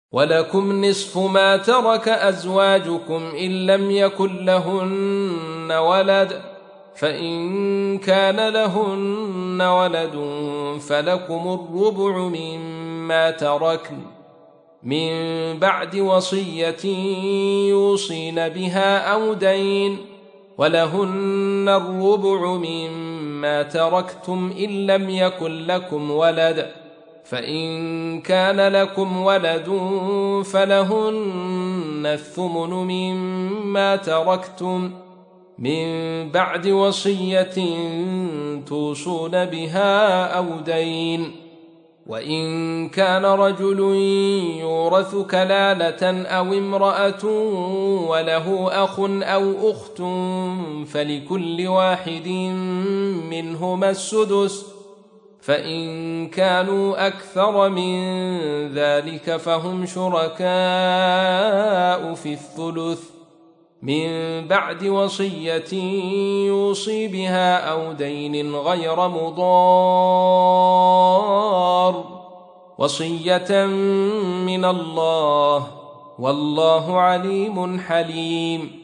ولكم نصف ما ترك أزواجكم إن لم يكن لهن ولد، فإن كان لهن ولد فلكم الربع مما تركن من بعد وصية يوصين بها أو دين، ولهن الربع مما تركتم إن لم يكن لكم ولد، فإن كان لكم ولد فلهن الثمن مما تركتم من بعد وصية توصون بها أو دين. وإن كان رجل يورث كلالة أو امرأة وله أخ أو أخت فلكل واحد منهما السدس، فإن كانوا أكثر من ذلك فهم شركاء في الثلث من بعد وصية يوصي بها أو دين غير مضار، وصية من الله، والله عليم حليم.